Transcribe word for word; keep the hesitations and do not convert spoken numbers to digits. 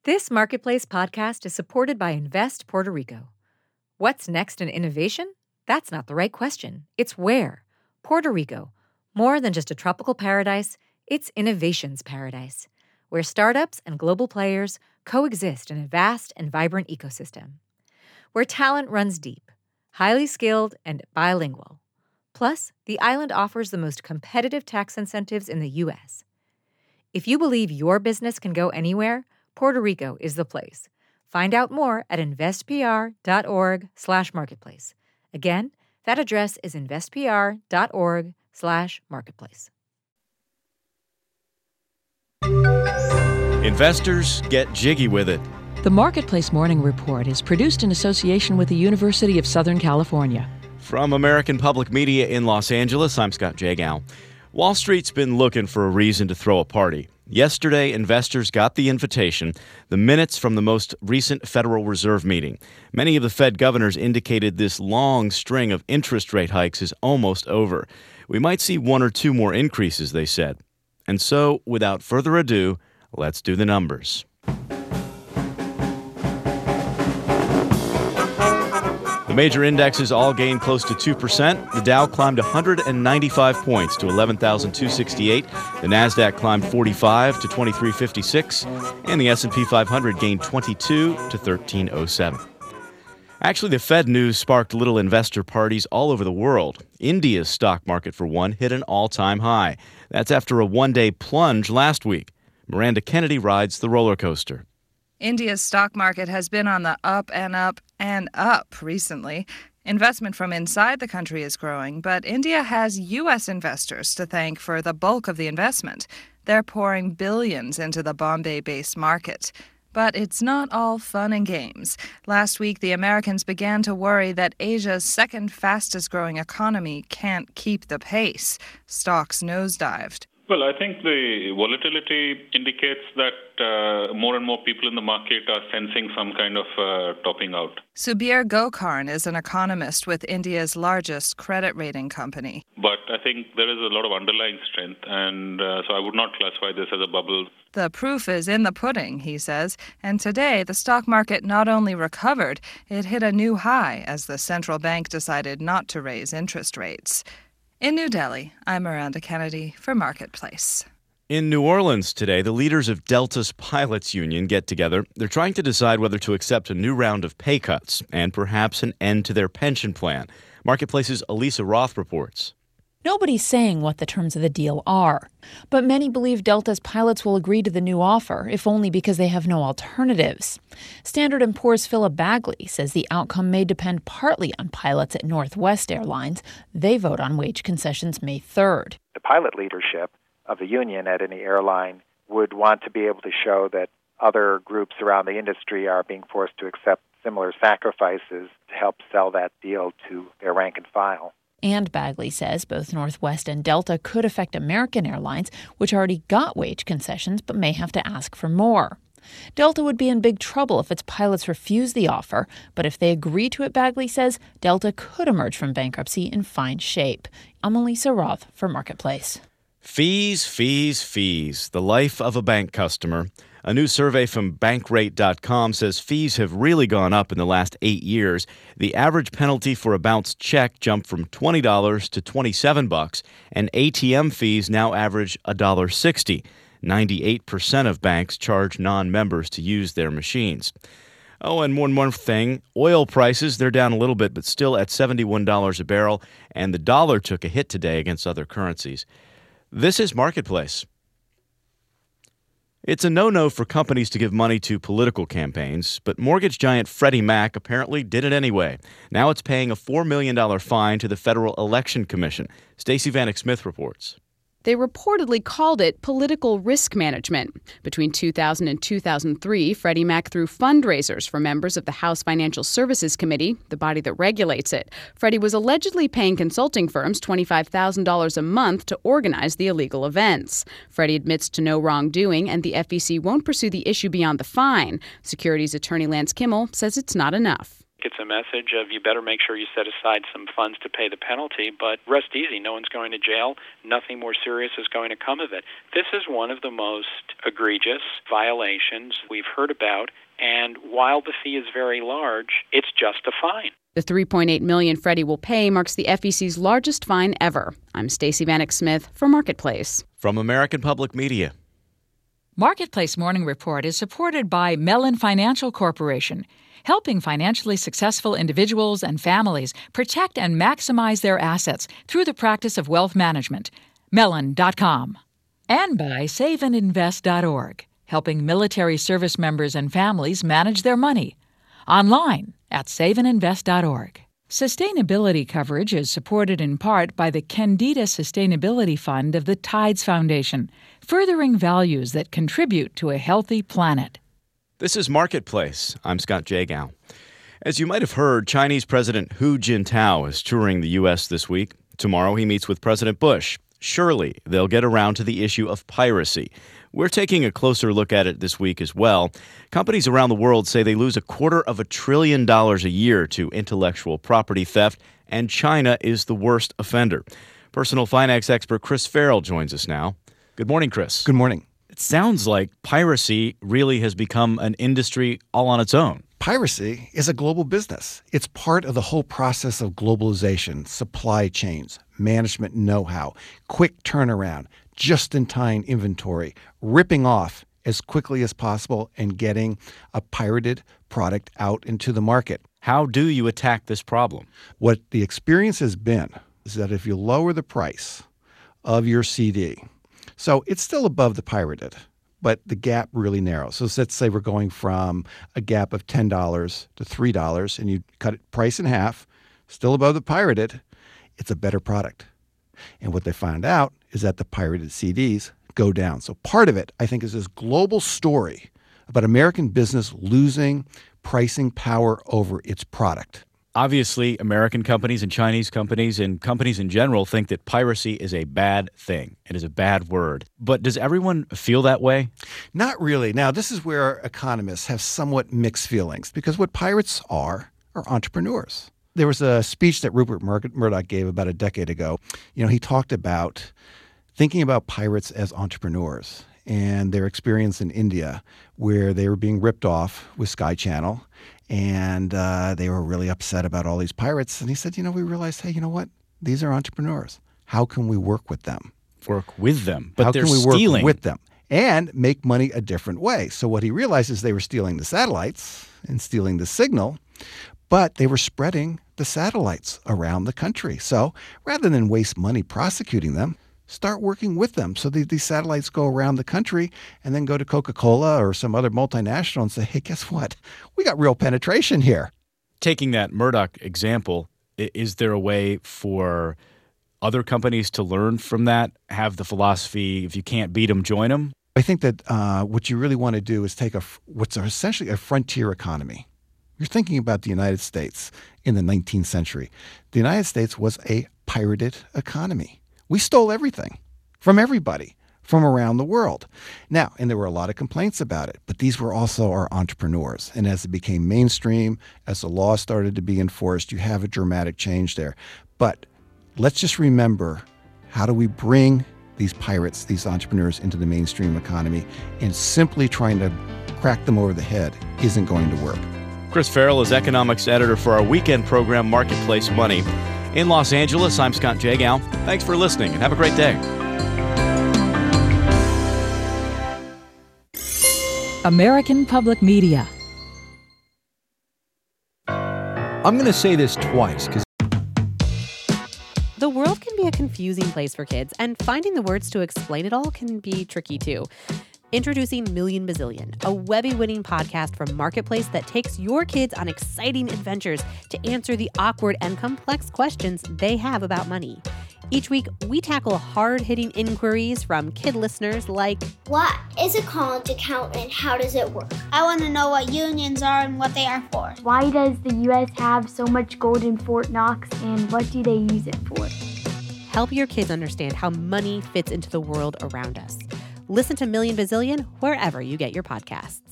This Marketplace podcast is supported by Invest Puerto Rico. What's next in innovation? That's not the right question. It's where. Puerto Rico. More than just a tropical paradise, it's innovation's paradise, where startups and global players coexist in a vast and vibrant ecosystem. Where talent runs deep, highly skilled, and bilingual. Plus, the island offers the most competitive tax incentives in the U S. If you believe your business can go anywhere, Puerto Rico is the place. Find out more at investpr.org slash marketplace. Again, that address is investpr.org slash marketplace. Investors, get jiggy with it. The Marketplace Morning Report is produced in association with the University of Southern California. From American Public Media in Los Angeles, I'm Scott Jagow. Wall Street's been looking for a reason to throw a party. Yesterday, investors got the invitation, the minutes from the most recent Federal Reserve meeting. Many of the Fed governors indicated this long string of interest rate hikes is almost over. We might see one or two more increases, they said. And so, without further ado, let's do the numbers. The major indexes all gained close to two percent. The Dow climbed one hundred ninety-five points to eleven thousand two hundred sixty-eight. The Nasdaq climbed forty-five to twenty-three fifty-six. And the S and P five hundred gained twenty-two to thirteen oh seven. Actually, the Fed news sparked little investor parties all over the world. India's stock market, for one, hit an all-time high. That's after a one-day plunge last week. Miranda Kennedy rides the roller coaster. India's stock market has been on the up and up and up recently. Investment from inside the country is growing, but India has U S investors to thank for the bulk of the investment. They're pouring billions into the Bombay-based market. But it's not all fun and games. Last week, the Americans began to worry that Asia's second fastest-growing economy can't keep the pace. Stocks nosedived. Well, I think the volatility indicates that uh, more and more people in the market are sensing some kind of uh, topping out. Subir Gokarn is an economist with India's largest credit rating company. But I think there is a lot of underlying strength, and uh, so I would not classify this as a bubble. The proof is in the pudding, he says, and today the stock market not only recovered, it hit a new high as the central bank decided not to raise interest rates. In New Delhi, I'm Miranda Kennedy for Marketplace. In New Orleans today, the leaders of Delta's pilots union get together. They're trying to decide whether to accept a new round of pay cuts and perhaps an end to their pension plan. Marketplace's Elisa Roth reports. Nobody's saying what the terms of the deal are, but many believe Delta's pilots will agree to the new offer, if only because they have no alternatives. Standard and Poor's Philip Bagley says the outcome may depend partly on pilots at Northwest Airlines. They vote on wage concessions May third. The pilot leadership of the union at any airline would want to be able to show that other groups around the industry are being forced to accept similar sacrifices to help sell that deal to their rank and file. And Bagley says both Northwest and Delta could affect American Airlines, which already got wage concessions but may have to ask for more. Delta would be in big trouble if its pilots refuse the offer, but if they agree to it, Bagley says, Delta could emerge from bankruptcy in fine shape. I'm Elisa Roth for Marketplace. Fees, fees, fees. The life of a bank customer. A new survey from Bankrate dot com says fees have really gone up in the last eight years. The average penalty for a bounced check jumped from twenty dollars to twenty-seven bucks, and A T M fees now average one dollar sixty. ninety-eight percent of banks charge non-members to use their machines. Oh, and one more thing. Oil prices, they're down a little bit, but still at seventy-one dollars a barrel, and the dollar took a hit today against other currencies. This is Marketplace. It's a no-no for companies to give money to political campaigns, but mortgage giant Freddie Mac apparently did it anyway. Now it's paying a four million dollars fine to the Federal Election Commission. Stacey Vanek Smith reports. They reportedly called it political risk management. Between two thousand and two thousand three, Freddie Mac threw fundraisers for members of the House Financial Services Committee, the body that regulates it. Freddie was allegedly paying consulting firms twenty-five thousand dollars a month to organize the illegal events. Freddie admits to no wrongdoing, and the F E C won't pursue the issue beyond the fine. Securities attorney Lance Kimmel says it's not enough. It's a message of you better make sure you set aside some funds to pay the penalty, but rest easy. No one's going to jail. Nothing more serious is going to come of it. This is one of the most egregious violations we've heard about, and while the fee is very large, it's just a fine. The three point eight million dollars Freddie will pay marks the F E C's largest fine ever. I'm Stacey Vanek Smith for Marketplace. From American Public Media. Marketplace Morning Report is supported by Mellon Financial Corporation, helping financially successful individuals and families protect and maximize their assets through the practice of wealth management. Mellon dot com. And by save and invest dot org, helping military service members and families manage their money. Online at save and invest dot org. Sustainability coverage is supported in part by the Candida Sustainability Fund of the Tides Foundation, furthering values that contribute to a healthy planet. This is Marketplace. I'm Scott Jagow. As you might have heard, Chinese President Hu Jintao is touring the U S this week. Tomorrow he meets with President Bush. Surely they'll get around to the issue of piracy. We're taking a closer look at it this week as well. Companies around the world say they lose a quarter of a trillion dollars a year to intellectual property theft, and China is the worst offender. Personal finance expert Chris Farrell joins us now. Good morning, Chris. Good morning. It sounds like piracy really has become an industry all on its own. Piracy is a global business. It's part of the whole process of globalization, supply chains, management know-how, quick turnaround, just-in-time inventory, ripping off as quickly as possible and getting a pirated product out into the market. How do you attack this problem? What the experience has been is that if you lower the price of your C D, so it's still above the pirated, but the gap really narrows. So let's say we're going from a gap of ten dollars to three dollars, and you cut it price in half, still above the pirated, it's a better product. And what they found out is that the pirated C Ds go down. So part of it, I think, is this global story about American business losing pricing power over its product. Obviously, American companies and Chinese companies and companies in general think that piracy is a bad thing. It is a bad word. But does everyone feel that way? Not really. Now, this is where economists have somewhat mixed feelings, because what pirates are are entrepreneurs. There was a speech that Rupert Murdoch gave about a decade ago. You know, he talked about thinking about pirates as entrepreneurs and their experience in India, where they were being ripped off with Sky Channel, and uh, they were really upset about all these pirates. And he said, you know, we realized, hey, you know what? These are entrepreneurs. How can we work with them? Work with them, but How they're can we stealing. work with them and make money a different way? So what he realized is they were stealing the satellites and stealing the signal, but they were spreading the satellites around the country. So rather than waste money prosecuting them, start working with them so that these satellites go around the country and then go to Coca-Cola or some other multinational and say, hey, guess what? We got real penetration here. Taking that Murdoch example, is there a way for other companies to learn from that, have the philosophy, if you can't beat them, join them? I think that uh, what you really want to do is take a what's essentially a frontier economy. You're thinking about the United States in the nineteenth century. The United States was a pirated economy. We stole everything from everybody from around the world. Now, and there were a lot of complaints about it, but these were also our entrepreneurs. And as it became mainstream, as the law started to be enforced, you have a dramatic change there. But let's just remember, how do we bring these pirates, these entrepreneurs into the mainstream economy? And simply trying to crack them over the head isn't going to work. Chris Farrell is economics editor for our weekend program, Marketplace Money. In Los Angeles, I'm Scott Jagow. Thanks for listening and have a great day. American Public Media. I'm going to say this twice because the world can be a confusing place for kids, and finding the words to explain it all can be tricky too. Introducing Million Bazillion, a Webby-winning podcast from Marketplace that takes your kids on exciting adventures to answer the awkward and complex questions they have about money. Each week, we tackle hard-hitting inquiries from kid listeners like, what is a college account and how does it work? I want to know what unions are and what they are for. Why does the U S have so much gold in Fort Knox, and what do they use it for? Help your kids understand how money fits into the world around us. Listen to Million Bazillion wherever you get your podcasts.